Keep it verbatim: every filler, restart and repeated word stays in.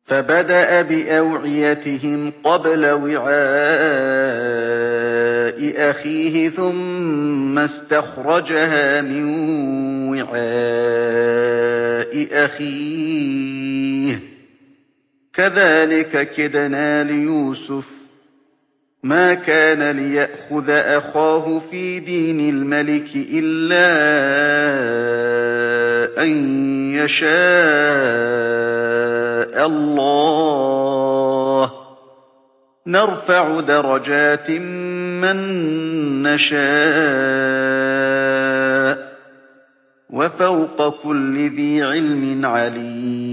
فبدأ بأوعيتهم قبل وعاء أخيه ثم استخرجها من وعاء أخيه كذلك كدنا ليوسف ما كان ليأخذ أخاه في دين الملك إلا أن يشاء الله نرفع درجات من نشاء وفوق كل ذي علم عليم